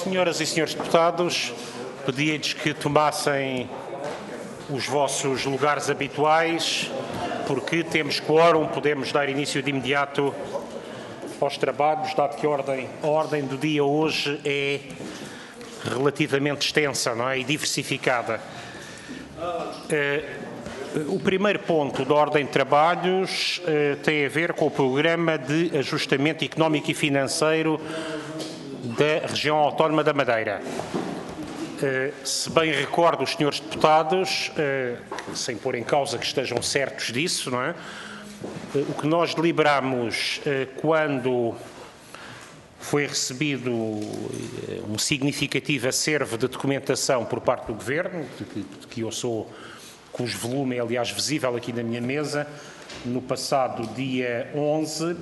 Senhoras e senhores deputados, pedia-lhes que tomassem os vossos lugares habituais, porque temos quórum, podemos dar início de imediato aos trabalhos, dado que a ordem do dia hoje é relativamente extensa, não é? E diversificada. O primeiro ponto da ordem de trabalhos tem a ver com o Programa de Ajustamento Económico e Financeiro da Região Autónoma da Madeira. Se bem recordo os senhores deputados, sem pôr em causa que estejam certos disso, não é? O que nós deliberamos quando foi recebido um significativo acervo de documentação por parte do Governo, de que eu sou, cujo volume é aliás visível aqui na minha mesa, no passado dia 11,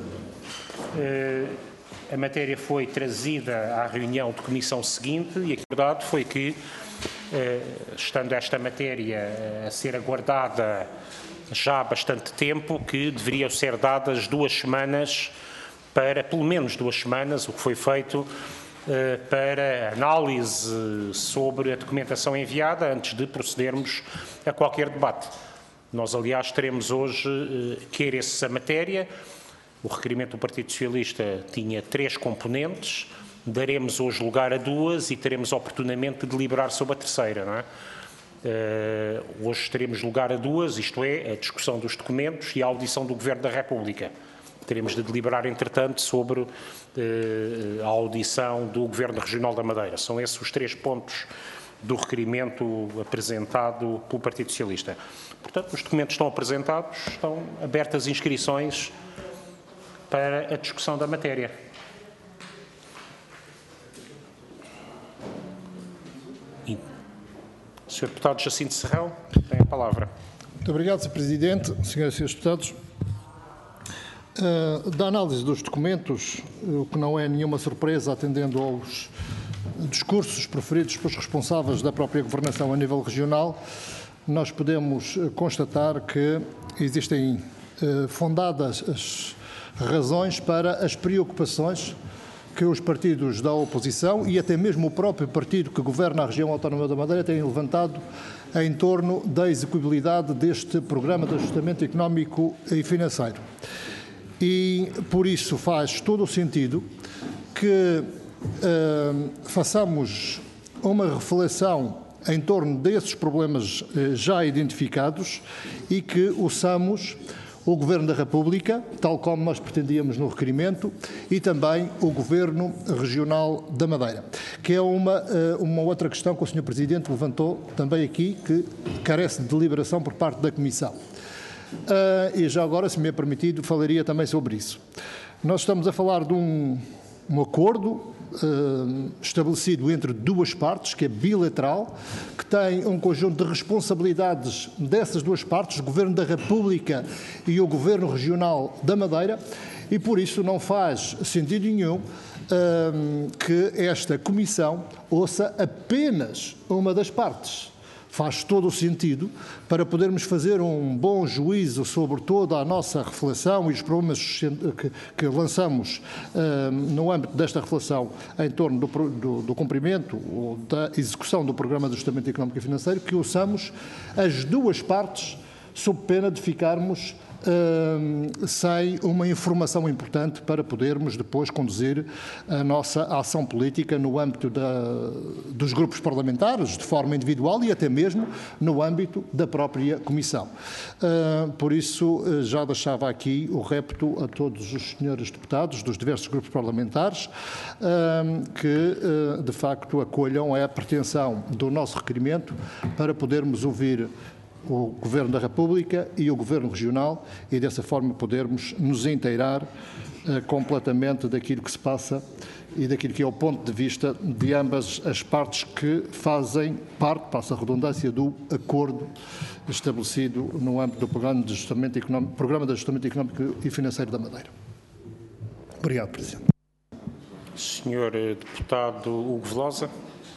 a matéria foi trazida à reunião de comissão seguinte e acordado foi que, estando esta matéria a ser aguardada já há bastante tempo, que deveriam ser dadas 2 semanas para, pelo menos 2 semanas, o que foi feito para análise sobre a documentação enviada antes de procedermos a qualquer debate. Nós, aliás, teremos hoje que ir essa matéria. O requerimento do Partido Socialista tinha 3 componentes, daremos hoje lugar a 2 e teremos oportunamente de deliberar sobre a terceira, não é? Hoje teremos lugar a 2, isto é, a discussão dos documentos e a audição do Governo da República. Teremos de deliberar, entretanto, sobre a audição do Governo Regional da Madeira. São esses os 3 pontos do requerimento apresentado pelo Partido Socialista. Portanto, os documentos estão apresentados, estão abertas inscrições para a discussão da matéria. Sr. Deputado Jacinto Serrão, tem a palavra. Muito obrigado, Sr. Presidente. Senhoras e senhores deputados, da análise dos documentos, o que não é nenhuma surpresa, atendendo aos discursos proferidos pelos responsáveis da própria governação a nível regional, nós podemos constatar que existem fundadas as razões para as preocupações que os partidos da oposição e até mesmo o próprio partido que governa a região autónoma da Madeira têm levantado em torno da execuibilidade deste programa de ajustamento económico e financeiro. E por isso faz todo o sentido que façamos uma reflexão em torno desses problemas já identificados e que ouçamos o Governo da República, tal como nós pretendíamos no requerimento, e também o Governo Regional da Madeira, que é uma outra questão que o Sr. Presidente levantou também aqui, que carece de deliberação por parte da Comissão. E já agora, se me é permitido, falaria também sobre isso. Nós estamos a falar de um acordo estabelecido entre 2 partes, que é bilateral, que tem um conjunto de responsabilidades dessas 2 partes, o Governo da República e o Governo Regional da Madeira, e por isso não faz sentido nenhum que esta Comissão ouça apenas uma das partes. Faz todo o sentido para podermos fazer um bom juízo sobre toda a nossa reflexão e os problemas que lançamos no âmbito desta reflexão em torno do cumprimento ou da execução do Programa de Ajustamento Económico e Financeiro, que ouçamos as 2 partes sob pena de ficarmos sem uma informação importante para podermos depois conduzir a nossa ação política no âmbito dos grupos parlamentares, de forma individual e até mesmo no âmbito da própria Comissão. Por isso, já deixava aqui o repto a todos os senhores deputados dos diversos grupos parlamentares que, de facto, acolham a pretensão do nosso requerimento para podermos ouvir o Governo da República e o Governo Regional e dessa forma podermos nos inteirar completamente daquilo que se passa e daquilo que é o ponto de vista de ambas as partes que fazem parte, passa a redundância, do acordo estabelecido no âmbito do Programa de Ajustamento Económico e Financeiro da Madeira. Obrigado, Presidente. Senhor Deputado Hugo Velosa.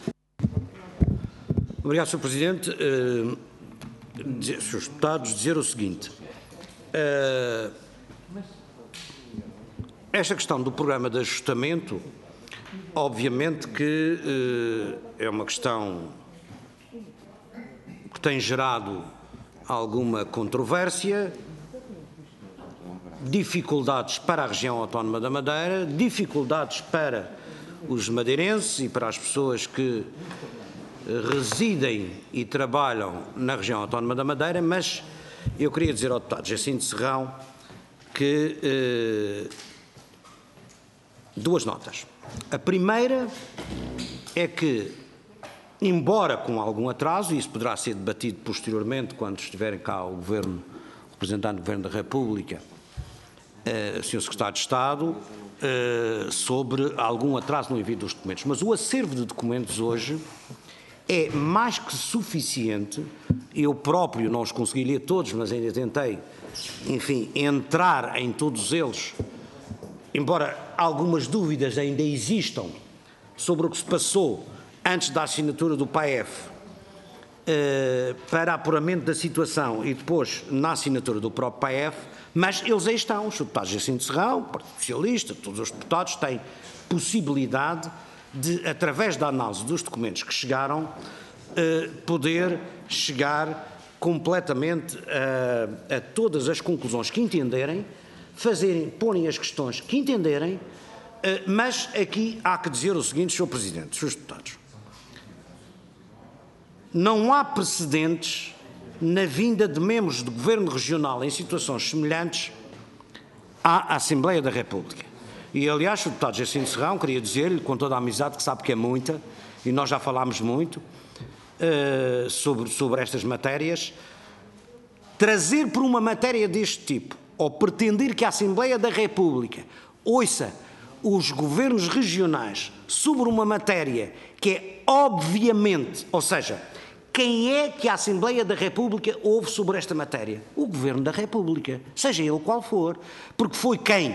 Obrigado, Sr. Presidente. Senhores deputados, dizer o seguinte. Esta questão do programa de ajustamento Obviamente que é uma questão que tem gerado alguma controvérsia, dificuldades para a região autónoma da Madeira, dificuldades para os madeirenses e para as pessoas que residem e trabalham na região autónoma da Madeira, mas eu queria dizer ao deputado Jacinto Serrão que duas notas. A primeira é que, embora com algum atraso, e isso poderá ser debatido posteriormente quando estiverem cá o representante do Governo da República, o Sr. Secretário de Estado, sobre algum atraso no envio dos documentos. Mas o acervo de documentos hoje é mais que suficiente. Eu próprio não os consegui ler todos, mas ainda tentei, enfim, entrar em todos eles, embora algumas dúvidas ainda existam sobre o que se passou antes da assinatura do PAEF para apuramento da situação e depois na assinatura do próprio PAEF, mas eles aí estão. Os deputados Jacinto Serrão, o Partido Socialista, todos os deputados têm possibilidade de, através da análise dos documentos que chegaram, poder chegar completamente a todas as conclusões que entenderem, porem as questões que entenderem, mas aqui há que dizer o seguinte, Sr. Presidente, Srs. Deputados. Não há precedentes na vinda de membros do Governo Regional em situações semelhantes à Assembleia da República. E, aliás, Sr. Deputado Jacinto Serrão, queria dizer-lhe, com toda a amizade, que sabe que é muita, e nós já falámos muito sobre estas matérias, trazer por uma matéria deste tipo, ou pretender que a Assembleia da República ouça os governos regionais sobre uma matéria que é obviamente, ou seja, quem é que a Assembleia da República ouve sobre esta matéria? O Governo da República, seja ele qual for, porque foi quem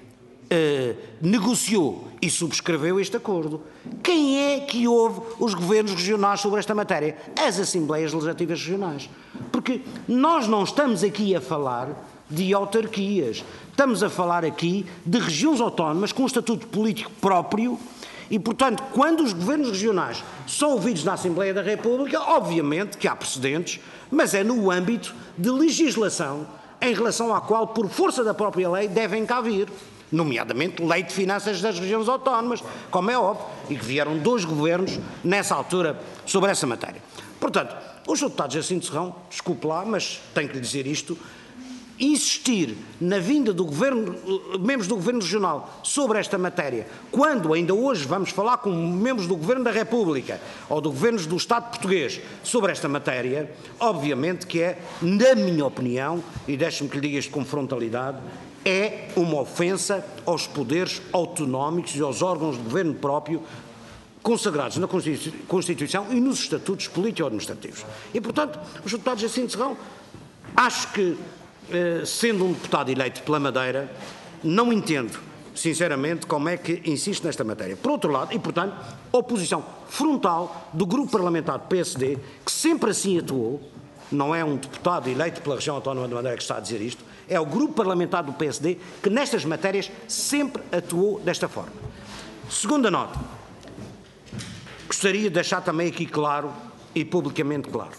negociou e subscreveu este acordo. Quem é que ouve os governos regionais sobre esta matéria? As Assembleias Legislativas Regionais. Porque nós não estamos aqui a falar de autarquias, estamos a falar aqui de regiões autónomas com um estatuto político próprio e, portanto, quando os governos regionais são ouvidos na Assembleia da República, obviamente que há precedentes, mas é no âmbito de legislação em relação à qual, por força da própria lei, devem cá vir, nomeadamente Lei de Finanças das Regiões Autónomas, como é óbvio, e que vieram 2 governos nessa altura sobre essa matéria. Portanto, o Sr. Deputado Jacinto Serrão, desculpe lá, mas tenho que lhe dizer isto, insistir na vinda do governo, membros do Governo Regional sobre esta matéria, quando ainda hoje vamos falar com membros do Governo da República ou do Governo do Estado português sobre esta matéria, obviamente que é, na minha opinião, e deixe-me que lhe diga isto com frontalidade, é uma ofensa aos poderes autonómicos e aos órgãos de governo próprio consagrados na Constituição e nos estatutos político-administrativos. E, portanto, o Sr. Deputado Jacinto Serrão, acho que, sendo um deputado eleito pela Madeira, não entendo, sinceramente, como é que insiste nesta matéria. Por outro lado, e, portanto, oposição frontal do Grupo Parlamentar do PSD, que sempre assim atuou, não é um deputado eleito pela região autónoma de Madeira que está a dizer isto, é o Grupo Parlamentar do PSD que nestas matérias sempre atuou desta forma. Segunda nota. Gostaria de deixar também aqui claro e publicamente claro.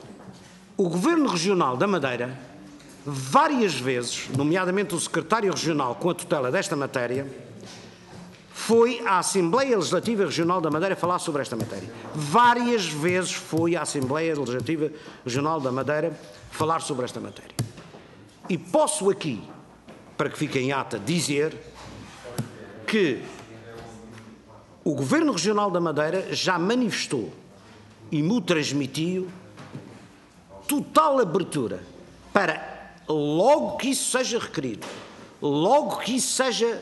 O Governo Regional da Madeira, várias vezes, nomeadamente o Secretário Regional com a tutela desta matéria, foi à Assembleia Legislativa Regional da Madeira falar sobre esta matéria. Várias vezes foi à Assembleia Legislativa Regional da Madeira falar sobre esta matéria. E posso aqui, para que fique em ata, dizer que o Governo Regional da Madeira já manifestou e me transmitiu total abertura para, logo que isso seja requerido, logo que isso seja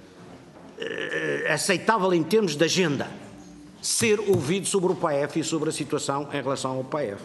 aceitável em termos de agenda, ser ouvido sobre o PAEF e sobre a situação em relação ao PAEF.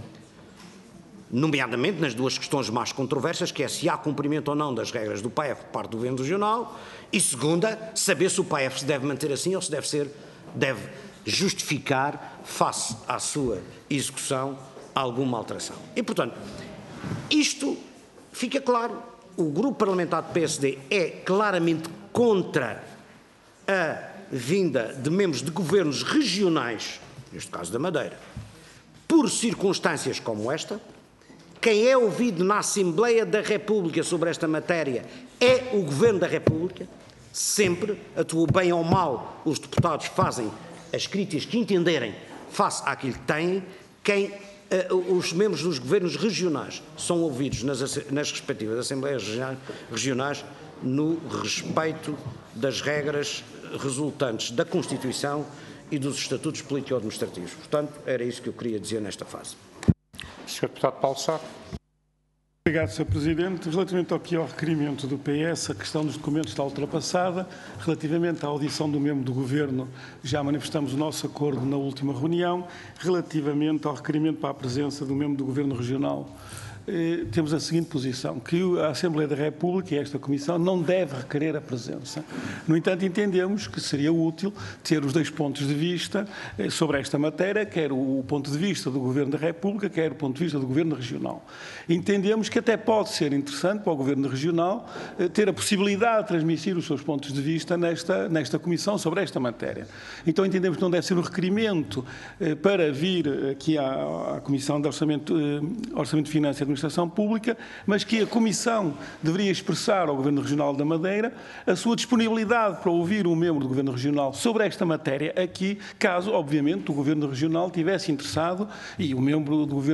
Nomeadamente nas 2 questões mais controversas, que é se há cumprimento ou não das regras do PAEF por parte do Governo Regional, e segunda, saber se o PAEF se deve manter assim ou se deve justificar, face à sua execução, alguma alteração. E, portanto, isto fica claro. O Grupo Parlamentar do PSD é claramente contra a vinda de membros de governos regionais, neste caso da Madeira, por circunstâncias como esta, quem é ouvido na Assembleia da República sobre esta matéria é o Governo da República, sempre, atuou bem ou mal, os deputados fazem as críticas que entenderem face àquilo que têm, os membros dos governos regionais são ouvidos nas respectivas Assembleias Regionais no respeito das regras resultantes da Constituição e dos estatutos político-administrativos. Portanto, era isso que eu queria dizer nesta fase. Sr. Deputado Paulo Sá. Obrigado, Sr. Presidente. Relativamente ao requerimento do PS, a questão dos documentos está ultrapassada. Relativamente à audição do membro do Governo, já manifestamos o nosso acordo na última reunião. Relativamente ao requerimento para a presença do membro do Governo Regional, temos a seguinte posição, que a Assembleia da República e esta Comissão não deve requerer a presença. No entanto, entendemos que seria útil ter os dois pontos de vista sobre esta matéria, quer o ponto de vista do Governo da República, quer o ponto de vista do Governo Regional. Entendemos que até pode ser interessante para o Governo Regional ter a possibilidade de transmitir os seus pontos de vista nesta Comissão sobre esta matéria. Então entendemos que não deve ser um requerimento para vir aqui à Comissão de Orçamento de Finanças e Administração Pública, mas que a Comissão deveria expressar ao Governo Regional da Madeira a sua disponibilidade para ouvir um membro do Governo Regional sobre esta matéria aqui, caso, obviamente, o Governo Regional tivesse interessado, e o membro do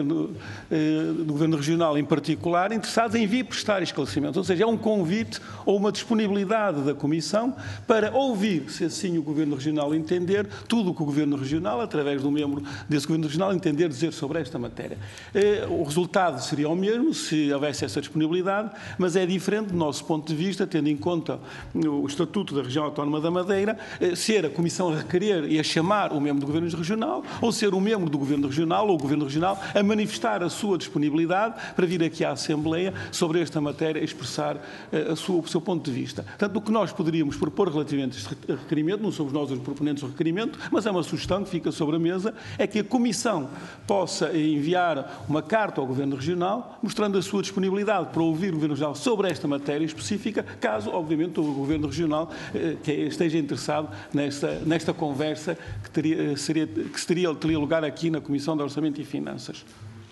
Governo Regional em particular, interessado em vir prestar esclarecimentos. Ou seja, é um convite ou uma disponibilidade da Comissão para ouvir, se assim o Governo Regional entender, tudo o que o Governo Regional, através do membro desse Governo Regional, entender dizer sobre esta matéria. O resultado seria o mesmo se houvesse essa disponibilidade, mas é diferente do nosso ponto de vista, tendo em conta o Estatuto da Região Autónoma da Madeira, ser a Comissão a requerer e a chamar o membro do Governo Regional, ou ser o membro do Governo Regional ou o Governo Regional a manifestar a sua disponibilidade para vir aqui à Assembleia sobre esta matéria expressar o seu ponto de vista. Portanto, o que nós poderíamos propor relativamente a este requerimento, não somos nós os proponentes do requerimento, mas é uma sugestão que fica sobre a mesa, é que a Comissão possa enviar uma carta ao Governo Regional mostrando a sua disponibilidade para ouvir o Governo Regional sobre esta matéria específica, caso, obviamente, o Governo Regional esteja interessado nesta conversa que teria lugar aqui na Comissão de Orçamento e Finanças.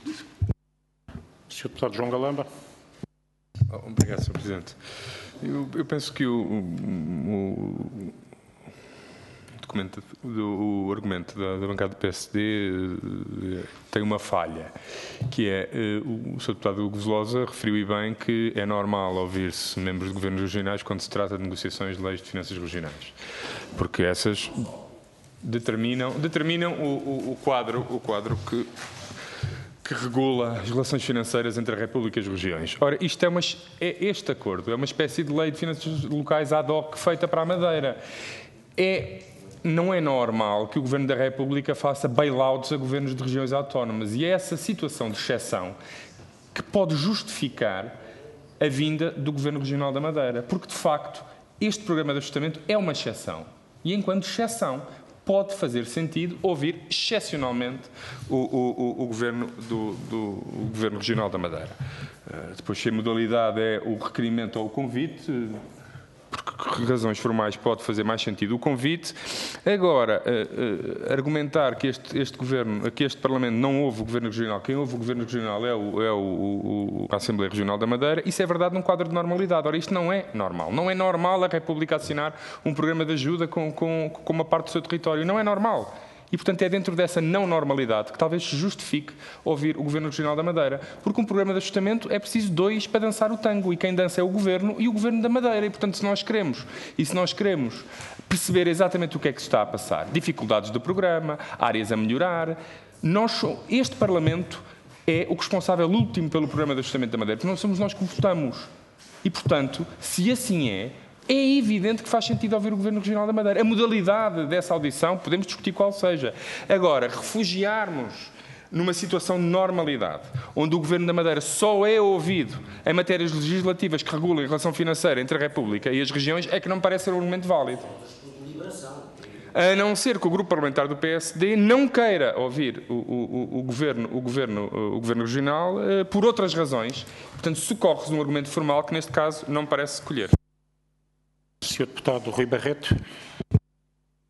Sr. Deputado João Galamba. Obrigado, Sr. Presidente. Eu penso que o argumento da bancada do PSD tem uma falha, que é o Sr. Deputado Hugo Velosa referiu bem que é normal ouvir-se membros de governos regionais quando se trata de negociações de leis de finanças regionais, porque essas determinam o quadro que regula as relações financeiras entre a República e as regiões. Ora, este acordo é uma espécie de lei de finanças locais ad hoc feita para a Madeira. Não é normal que o Governo da República faça bailouts a governos de regiões autónomas, e é essa situação de exceção que pode justificar a vinda do Governo Regional da Madeira, porque, de facto, este programa de ajustamento é uma exceção, e enquanto exceção pode fazer sentido ouvir excepcionalmente o Governo o Governo Regional da Madeira. Depois, se a modalidade é o requerimento ou o convite, por razões formais pode fazer mais sentido o convite. Agora, argumentar que este Parlamento não ouve o Governo Regional, quem ouve o Governo Regional é a Assembleia Regional da Madeira, isso é verdade num quadro de normalidade. Ora, isto não é normal. Não é normal a República assinar um programa de ajuda com uma parte do seu território. Não é normal. E, portanto, é dentro dessa não normalidade que talvez se justifique ouvir o Governo Regional da Madeira. Porque um programa de ajustamento é preciso dois para dançar o tango. E quem dança é o Governo e o Governo da Madeira. E, portanto, se nós queremos perceber exatamente o que é que se está a passar, dificuldades do programa, áreas a melhorar, este Parlamento é o responsável último pelo programa de ajustamento da Madeira. Porque não somos nós que votamos. E, portanto, se assim é evidente que faz sentido ouvir o Governo Regional da Madeira. A modalidade dessa audição, podemos discutir qual seja. Agora, refugiarmos numa situação de normalidade, onde o Governo da Madeira só é ouvido em matérias legislativas que regulam a relação financeira entre a República e as regiões, é que não me parece ser um argumento válido. A não ser que o grupo parlamentar do PSD não queira ouvir o Governo Regional por outras razões. Portanto, socorre-se num argumento formal que, neste caso, não me parece colher. Sr. Deputado Rui Barreto.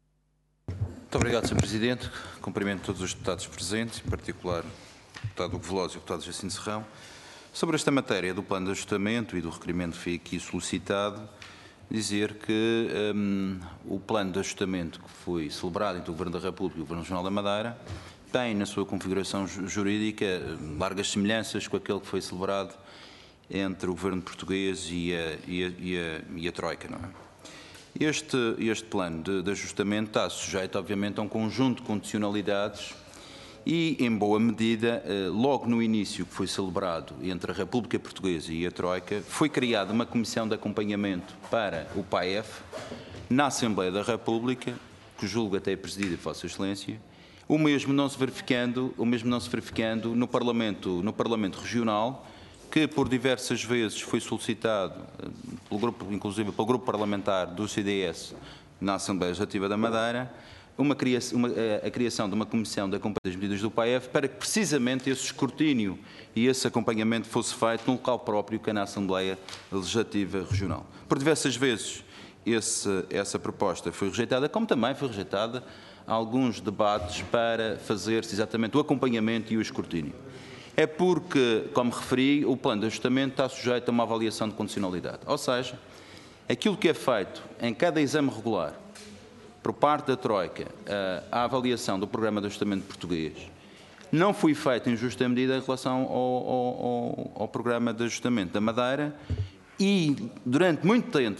Muito obrigado, Sr. Presidente. Cumprimento todos os deputados presentes, em particular o deputado Hugo Veloso e o deputado Jacinto Serrão. Sobre esta matéria do plano de ajustamento e do requerimento que foi aqui solicitado, dizer que o plano de ajustamento que foi celebrado entre o Governo da República e o Governo Regional da Madeira tem na sua configuração jurídica largas semelhanças com aquele que foi celebrado entre o Governo português e a Troika, não é? Este plano de ajustamento está sujeito, obviamente, a um conjunto de condicionalidades e, em boa medida, logo no início que foi celebrado entre a República Portuguesa e a Troika, foi criada uma comissão de acompanhamento para o PAEF na Assembleia da República, que julgo até é presidida por Vossa Excelência, o mesmo não se verificando no Parlamento Regional, que por diversas vezes foi solicitado, inclusive pelo grupo parlamentar do CDS na Assembleia Legislativa da Madeira, a criação de uma comissão de acompanhamento das medidas do PAEF para que precisamente esse escrutínio e esse acompanhamento fosse feito num local próprio que é na Assembleia Legislativa Regional. Por diversas vezes essa proposta foi rejeitada, como também foi rejeitada alguns debates para fazer-se exatamente o acompanhamento e o escrutínio. É porque, como referi, o plano de ajustamento está sujeito a uma avaliação de condicionalidade. Ou seja, aquilo que é feito em cada exame regular, por parte da Troika, a avaliação do programa de ajustamento português, não foi feito em justa medida em relação ao programa de ajustamento da Madeira e, durante muito tempo,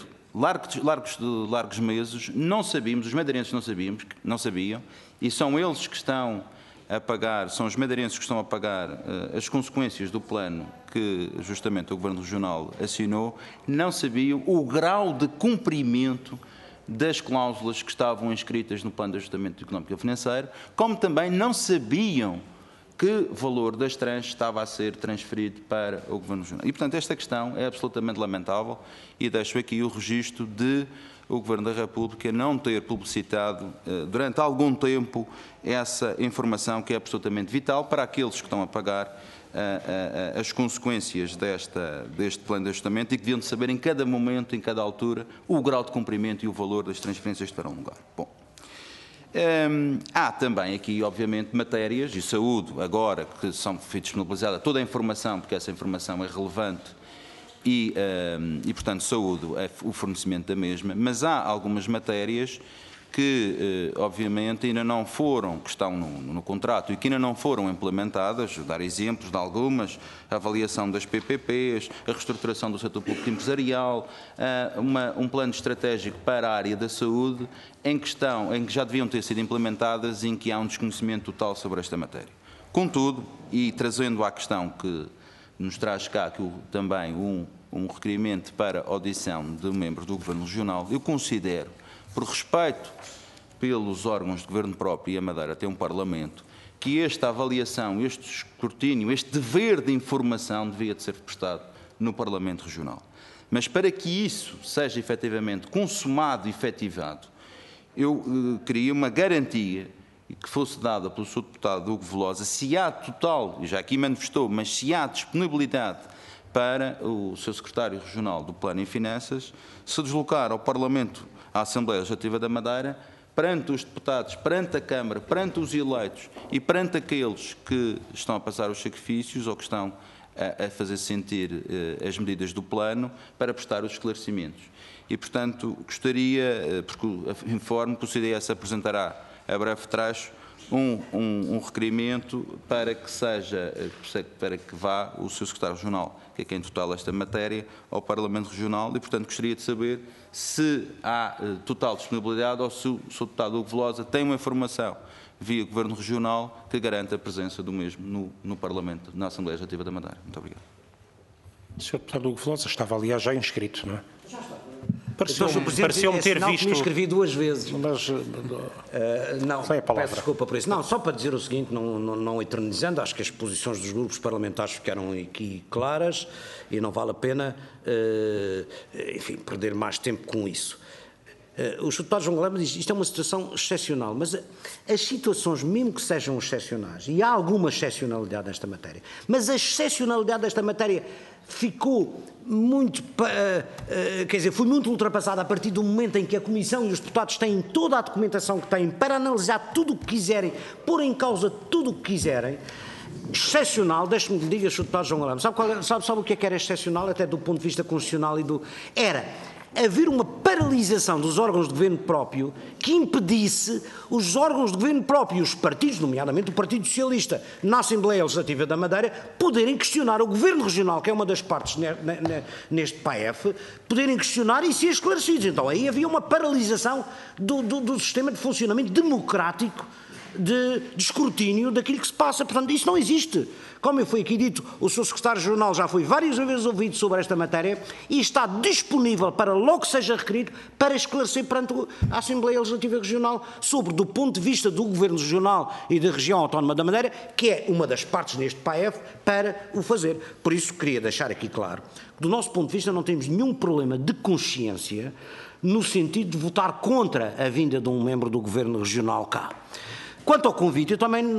largos meses, não sabíamos, os madeirenses não sabiam, e são eles que estão a pagar, são os madeirenses que estão a pagar as consequências do plano que justamente o Governo Regional assinou, não sabiam o grau de cumprimento das cláusulas que estavam inscritas no plano de ajustamento económico e financeiro, como também não sabiam que valor das tranches estava a ser transferido para o Governo Regional. E, portanto, esta questão é absolutamente lamentável e deixo aqui o registro de o Governo da República não ter publicitado durante algum tempo essa informação que é absolutamente vital para aqueles que estão a pagar as consequências deste plano de ajustamento e que deviam de saber em cada momento, em cada altura, o grau de cumprimento e o valor das transferências que terão lugar. Bom, há também aqui, obviamente, matérias e saúde, agora que foi disponibilizada toda a informação, porque essa informação é relevante, e portanto, saúdo o fornecimento da mesma, mas há algumas matérias que, obviamente, ainda não foram, que estão no contrato e que ainda não foram implementadas. Vou dar exemplos de algumas: a avaliação das PPPs, a reestruturação do setor público empresarial, um plano estratégico para a área da saúde, em que já deviam ter sido implementadas e em que há um desconhecimento total sobre esta matéria. Contudo, e trazendo à questão que nos traz cá também um requerimento para audição de membros do Governo Regional, eu considero, por respeito pelos órgãos de governo próprio e a Madeira tem um Parlamento, que esta avaliação, este escrutínio, este dever de informação devia de ser prestado no Parlamento Regional. Mas para que isso seja efetivamente consumado e efetivado, eu queria uma garantia e que fosse dada pelo Sr. Deputado Hugo Veloso, se há total, e já aqui manifestou, mas se há disponibilidade para o Sr. Secretário Regional do Plano e Finanças se deslocar ao Parlamento, à Assembleia Legislativa da Madeira, perante os deputados, perante a Câmara, perante os eleitos e perante aqueles que estão a passar os sacrifícios ou que estão a fazer sentir as medidas do plano, para prestar os esclarecimentos. E, portanto, gostaria, porque informo que o CDS apresentará a breve trecho um requerimento para que vá o Sr. Secretário Regional, que é quem tutela esta matéria, ao Parlamento Regional e, portanto, gostaria de saber se há total disponibilidade ou se o Sr. Deputado Hugo Veloso tem uma informação via Governo Regional que garanta a presença do mesmo no Parlamento, na Assembleia Legislativa da Madeira. Muito obrigado. O Sr. Deputado Hugo Veloso estava, aliás, já inscrito, não é? Já está. Pareceu-me ter visto. Me inscrevi duas vezes. Mas não, sem a palavra. peço desculpa por isso. Não, só para dizer o seguinte, não eternizando, acho que as posições dos grupos parlamentares ficaram aqui claras e não vale a pena, enfim, perder mais tempo com isso. O Sr. Deputado João Galamba diz que isto é uma situação excepcional, mas as situações, mesmo que sejam excepcionais, e há alguma excepcionalidade nesta matéria, mas a excepcionalidade desta matéria ficou muito, quer dizer, foi muito ultrapassada a partir do momento em que a Comissão e os deputados têm toda a documentação que têm para analisar tudo o que quiserem, pôr em causa tudo o que quiserem. Excepcional, deixe-me que lhe diga, Sr. Deputado João Galamba, sabe o que era excepcional, até do ponto de vista constitucional era haver uma paralisação dos órgãos de governo próprio que impedisse os órgãos de governo próprio e os partidos, nomeadamente o Partido Socialista, na Assembleia Legislativa da Madeira, poderem questionar o Governo Regional, que é uma das partes neste PAEF, poderem questionar e ser esclarecidos. Então aí havia uma paralisação do sistema de funcionamento democrático de escrutínio daquilo que se passa. Portanto, isso não existe. Como foi aqui dito, o Sr. Secretário-Geral já foi várias vezes ouvido sobre esta matéria e está disponível para logo que seja requerido para esclarecer perante a Assembleia Legislativa Regional sobre, do ponto de vista do Governo Regional e da Região Autónoma da Madeira, que é uma das partes neste PAEF, para o fazer. Por isso, queria deixar aqui claro que, do nosso ponto de vista, não temos nenhum problema de consciência no sentido de votar contra a vinda de um membro do Governo Regional cá. Quanto ao convite, eu também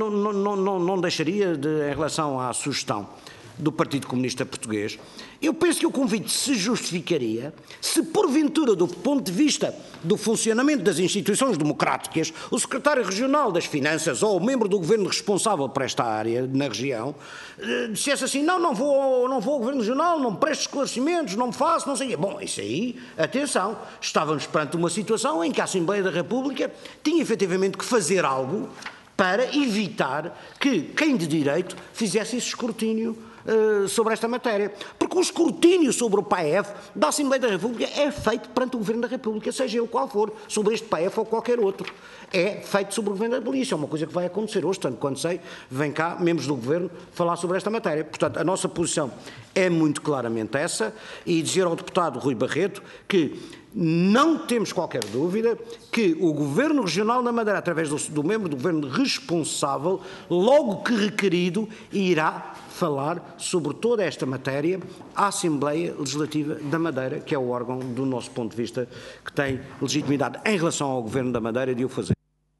não deixaria, em relação à sugestão do Partido Comunista Português, eu penso que o convite se justificaria se, porventura, do ponto de vista do funcionamento das instituições democráticas, o Secretário Regional das Finanças ou o membro do Governo responsável por esta área na região dissesse assim, não vou ao Governo Regional, não me presto esclarecimentos, não me faço, não sei. Bom, isso aí, atenção, estávamos perante uma situação em que a Assembleia da República tinha efetivamente que fazer algo para evitar que quem de direito fizesse esse escrutínio sobre esta matéria. Porque o escrutínio sobre o PAEF da Assembleia da República é feito perante o Governo da República, seja ele qual for, sobre este PAEF ou qualquer outro. É feito sobre o Governo da República. Isso é uma coisa que vai acontecer hoje, tanto quanto sei, vem cá membros do Governo falar sobre esta matéria. Portanto, a nossa posição é muito claramente essa, e dizer ao deputado Rui Barreto que não temos qualquer dúvida que o Governo Regional da Madeira, através do membro do Governo responsável, logo que requerido, irá falar sobre toda esta matéria à Assembleia Legislativa da Madeira, que é o órgão, do nosso ponto de vista, que tem legitimidade em relação ao Governo da Madeira de o fazer.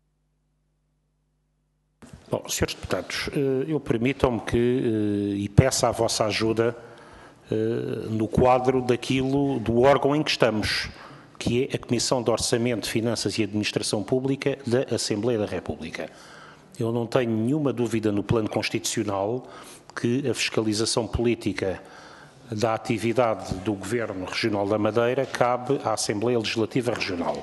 Bom, senhores deputados, eu permitam-me que, e peço a vossa ajuda no quadro do órgão em que estamos, que é a Comissão de Orçamento, Finanças e Administração Pública da Assembleia da República. Eu não tenho nenhuma dúvida no plano constitucional que a fiscalização política da atividade do Governo Regional da Madeira cabe à Assembleia Legislativa Regional.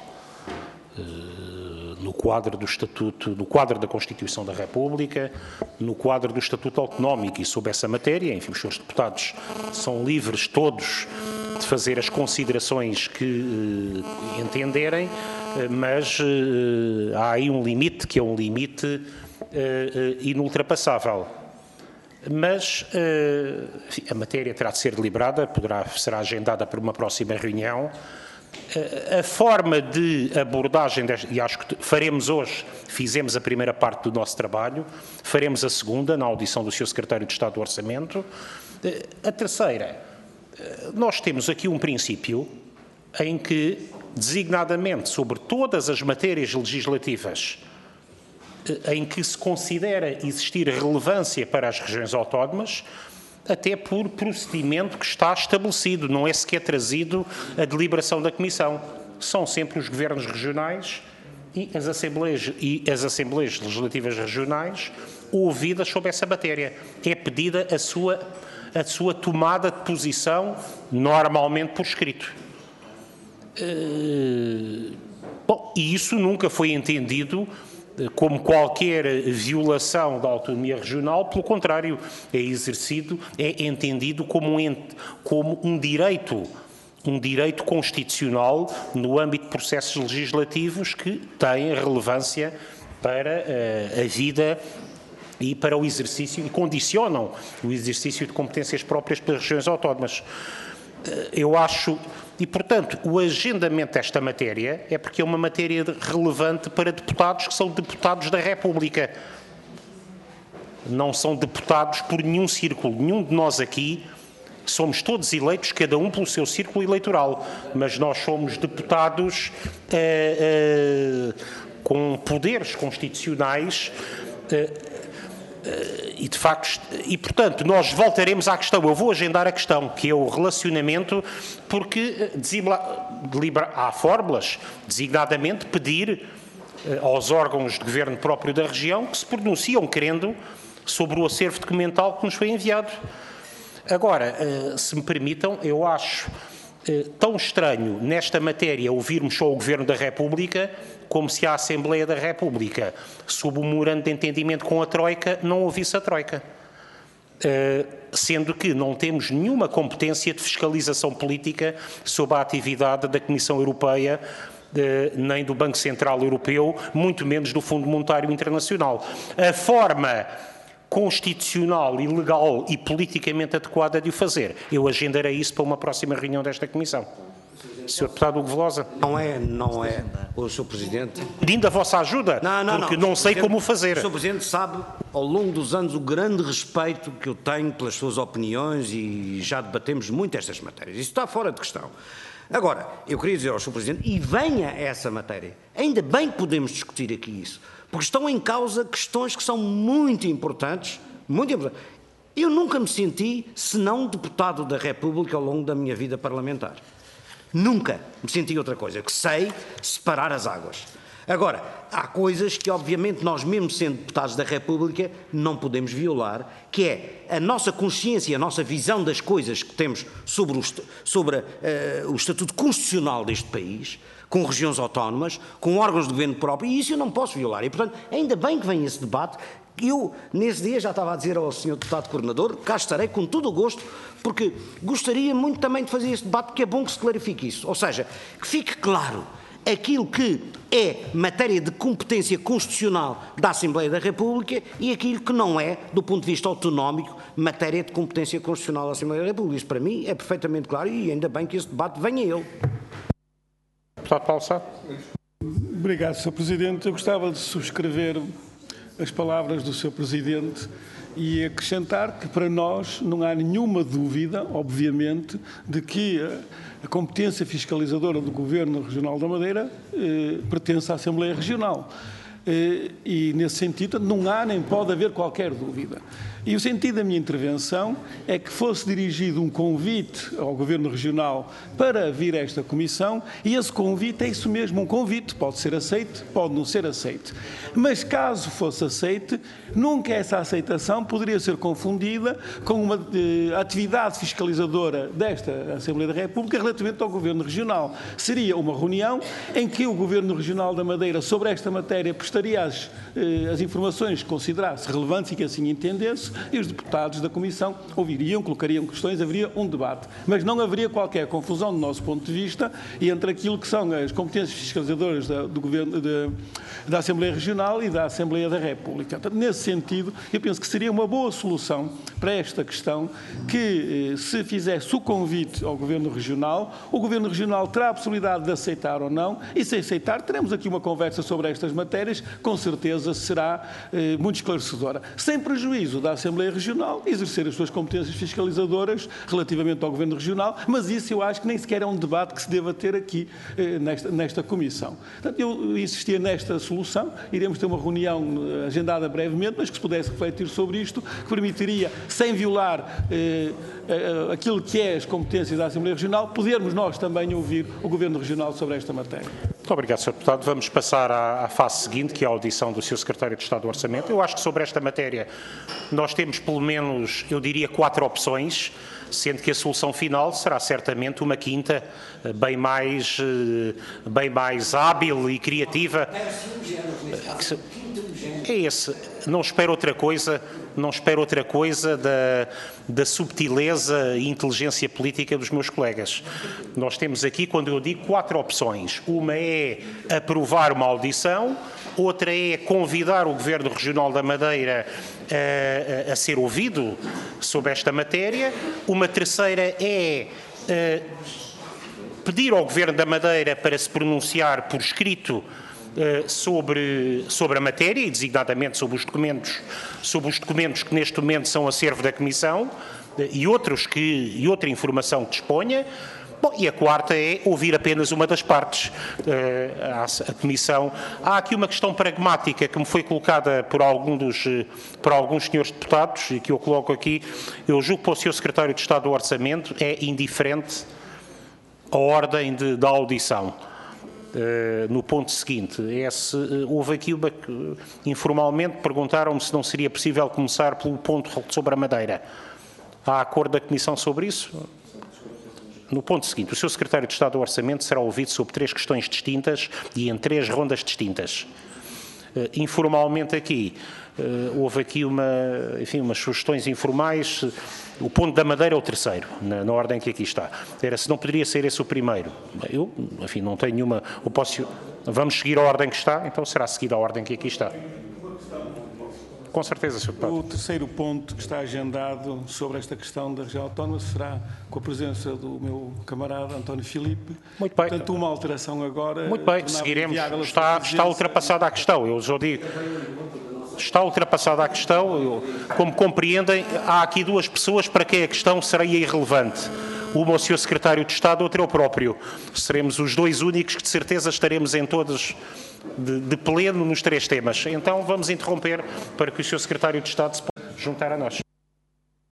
No quadro do Estatuto, no quadro da Constituição da República, no quadro do Estatuto Autonómico, e sobre essa matéria, enfim, os senhores deputados são livres todos de fazer as considerações que entenderem, mas há aí um limite que é um limite inultrapassável. Mas enfim, a matéria terá de ser deliberada, será agendada para uma próxima reunião. A forma de abordagem, e acho que faremos hoje, fizemos a primeira parte do nosso trabalho, faremos a segunda, na audição do Sr. Secretário de Estado do Orçamento. A terceira, nós temos aqui um princípio em que, designadamente, sobre todas as matérias legislativas em que se considera existir relevância para as regiões autónomas, até por procedimento que está estabelecido, não é sequer trazido a deliberação da Comissão. São sempre os governos regionais e as Assembleias Legislativas Regionais ouvidas sobre essa matéria. É pedida a sua tomada de posição, normalmente por escrito. Bom, e isso nunca foi entendido como qualquer violação da autonomia regional, pelo contrário, é entendido como um direito constitucional no âmbito de processos legislativos que têm relevância para a vida e para o exercício, e condicionam o exercício de competências próprias pelas regiões autónomas. Eu acho, e portanto, o agendamento desta matéria é porque é uma matéria relevante para deputados que são deputados da República. Não são deputados por nenhum círculo. Nenhum de nós aqui somos todos eleitos, cada um pelo seu círculo eleitoral, mas nós somos deputados com poderes constitucionais E de facto, portanto, nós voltaremos à questão, eu vou agendar a questão, que é o relacionamento, porque há fórmulas, designadamente pedir aos órgãos de governo próprio da região que se pronunciam querendo sobre o acervo documental que nos foi enviado. Agora, se me permitam, eu acho tão estranho nesta matéria ouvirmos só o Governo da República, como se a Assembleia da República, sob o memorando de entendimento com a Troika, não ouvisse a Troika. Sendo que não temos nenhuma competência de fiscalização política sobre a atividade da Comissão Europeia, nem do Banco Central Europeu, muito menos do Fundo Monetário Internacional. A forma constitucional e legal e politicamente adequada de o fazer, eu agendarei isso para uma próxima reunião desta Comissão. Sr. Deputado Hugo Velosa. Não é o Sr. Presidente. Pedindo a vossa ajuda, porque não sei como o fazer. O Sr. Presidente sabe, ao longo dos anos, o grande respeito que eu tenho pelas suas opiniões e já debatemos muito estas matérias. Isso está fora de questão. Agora, eu queria dizer ao Sr. Presidente, e venha essa matéria, ainda bem que podemos discutir aqui isso, porque estão em causa questões que são muito importantes, muito importantes. Eu nunca me senti, senão deputado da República ao longo da minha vida parlamentar. Nunca me senti outra coisa, que sei separar as águas. Agora, há coisas que, obviamente, nós mesmo sendo deputados da República, não podemos violar, que é a nossa consciência, a nossa visão das coisas que temos sobre o estatuto constitucional deste país, com regiões autónomas, com órgãos de governo próprio, e isso eu não posso violar. E, portanto, ainda bem que vem esse debate. Eu, nesse dia, já estava a dizer ao Sr. Deputado Coordenador, cá estarei com todo o gosto, porque gostaria muito também de fazer este debate, porque é bom que se clarifique isso. Ou seja, que fique claro aquilo que é matéria de competência constitucional da Assembleia da República e aquilo que não é, do ponto de vista autonómico, matéria de competência constitucional da Assembleia da República. Isso, para mim, é perfeitamente claro e ainda bem que esse debate venha ele. Deputado Paulo Sá. Obrigado, Sr. Presidente. Eu gostava de subscrever as palavras do Sr. Presidente e acrescentar que para nós não há nenhuma dúvida, obviamente, de que a competência fiscalizadora do Governo Regional da Madeira pertence à Assembleia Regional. E, nesse sentido, não há nem pode haver qualquer dúvida. E o sentido da minha intervenção é que fosse dirigido um convite ao Governo Regional para vir a esta Comissão, e esse convite é isso mesmo, um convite, pode ser aceite, pode não ser aceite. Mas caso fosse aceite, nunca essa aceitação poderia ser confundida com uma atividade fiscalizadora desta Assembleia da República relativamente ao Governo Regional. Seria uma reunião em que o Governo Regional da Madeira, sobre esta matéria, prestaria as informações que considerasse relevantes e que assim entendesse, e os deputados da Comissão ouviriam, colocariam questões, haveria um debate. Mas não haveria qualquer confusão, do nosso ponto de vista, entre aquilo que são as competências fiscalizadoras do Governo, da Assembleia Regional e da Assembleia da República. Portanto, nesse sentido, eu penso que seria uma boa solução para esta questão que, se fizesse o convite ao Governo Regional, o Governo Regional terá a possibilidade de aceitar ou não, e se aceitar, teremos aqui uma conversa sobre estas matérias, com certeza será muito esclarecedora. Sem prejuízo da Assembleia Regional exercer as suas competências fiscalizadoras relativamente ao Governo Regional, mas isso eu acho que nem sequer é um debate que se deva ter aqui nesta Comissão. Portanto, eu insistia nesta solução, iremos ter uma reunião agendada brevemente, mas que se pudesse refletir sobre isto, que permitiria, sem violar aquilo que é as competências da Assembleia Regional, podermos nós também ouvir o Governo Regional sobre esta matéria. Muito obrigado, Sr. Deputado. Vamos passar à fase seguinte, que é a audição do Sr. Secretário de Estado do Orçamento. Eu acho que sobre esta matéria nós temos pelo menos, eu diria, 4 opções, sendo que a solução final será certamente uma quinta, bem mais hábil e criativa. É esse. Não espero outra coisa da subtileza e inteligência política dos meus colegas. Nós temos aqui, quando eu digo, 4 opções. Uma é aprovar uma audição, outra é convidar o Governo Regional da Madeira a ser ouvido sobre esta matéria, uma terceira é pedir ao Governo da Madeira para se pronunciar por escrito sobre a matéria e designadamente sobre os documentos que neste momento são acervo da Comissão e outra informação que disponha. Bom, e a quarta é ouvir apenas uma das partes. A Comissão. Há aqui uma questão pragmática que me foi colocada por alguns senhores deputados e que eu coloco aqui. Eu julgo que para o Sr. Secretário de Estado do Orçamento é indiferente a ordem da audição. No ponto seguinte, houve aqui informalmente perguntaram-me se não seria possível começar pelo ponto sobre a Madeira. Há acordo da Comissão sobre isso? No ponto seguinte, o Sr. Secretário de Estado do Orçamento será ouvido sobre 3 questões distintas e em 3 rondas distintas. Informalmente aqui, houve aqui umas sugestões informais. O ponto da Madeira é o terceiro, na ordem que aqui está. Era se não poderia ser esse o primeiro. Eu, enfim, não tenho nenhuma... Vamos seguir a ordem que está, então será seguida a ordem que aqui está. Com certeza, Sr. Deputado. O terceiro ponto que está agendado sobre esta questão da região autónoma será com a presença do meu camarada António Filipe. Muito bem. Portanto, uma alteração agora... Muito bem, seguiremos. Está ultrapassada a questão, eu já digo. Está ultrapassada a questão. Como compreendem, há aqui 2 pessoas para quem a questão seria irrelevante. Uma o Sr. Secretário de Estado, outra eu próprio. Seremos os 2 únicos que de certeza estaremos em todos de pleno nos 3 temas. Então vamos interromper para que o Sr. Secretário de Estado se possa juntar a nós.